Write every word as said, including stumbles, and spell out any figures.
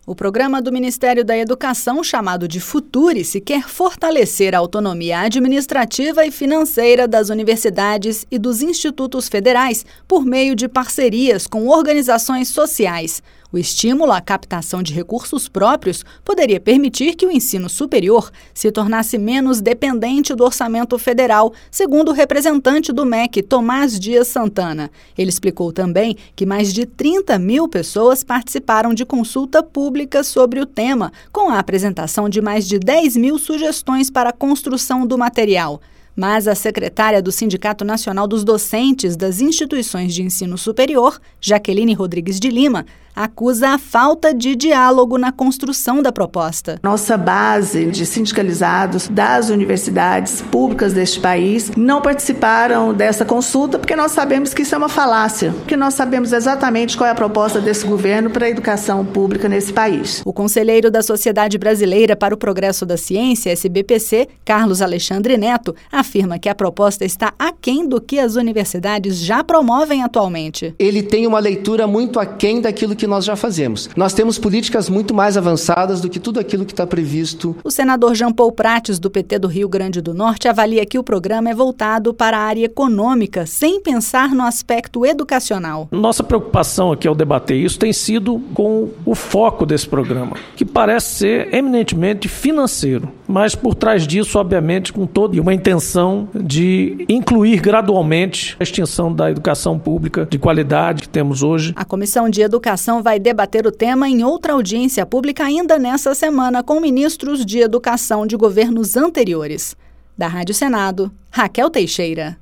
O programa do Ministério da Educação, chamado de Futurice, quer fortalecer a autonomia administrativa e financeira das universidades e dos institutos federais por meio de parcerias com organizações sociais. O estímulo à captação de recursos próprios poderia permitir que o ensino superior se tornasse menos dependente do orçamento federal, segundo o representante do M E C, Tomás Dias Santana. Ele explicou também que mais de trinta mil pessoas participaram de consulta pública sobre o tema, com a apresentação de mais de dez mil sugestões para a construção do material. Mas a secretária do Sindicato Nacional dos Docentes das Instituições de Ensino Superior, Jaqueline Rodrigues de Lima, acusa a falta de diálogo na construção da proposta. Nossa base de sindicalizados das universidades públicas deste país não participaram dessa consulta porque nós sabemos que isso é uma falácia, porque nós sabemos exatamente qual é a proposta desse governo para a educação pública nesse país. O conselheiro da Sociedade Brasileira para o Progresso da Ciência, S B P C, Carlos Alexandre Neto, afirma que a proposta está aquém do que as universidades já promovem atualmente. Ele tem uma leitura muito aquém daquilo que nós já fazemos. Nós temos políticas muito mais avançadas do que tudo aquilo que está previsto. O senador Jean Paul Prates, do P T do Rio Grande do Norte, avalia que o programa é voltado para a área econômica, sem pensar no aspecto educacional. Nossa preocupação aqui ao debater isso tem sido com o foco desse programa, que parece ser eminentemente financeiro, mas por trás disso, obviamente, com toda uma intenção de incluir gradualmente a extinção da educação pública de qualidade que temos hoje. A Comissão de Educação vai debater o tema em outra audiência pública ainda nessa semana com ministros de educação de governos anteriores. Da Rádio Senado, Raquel Teixeira.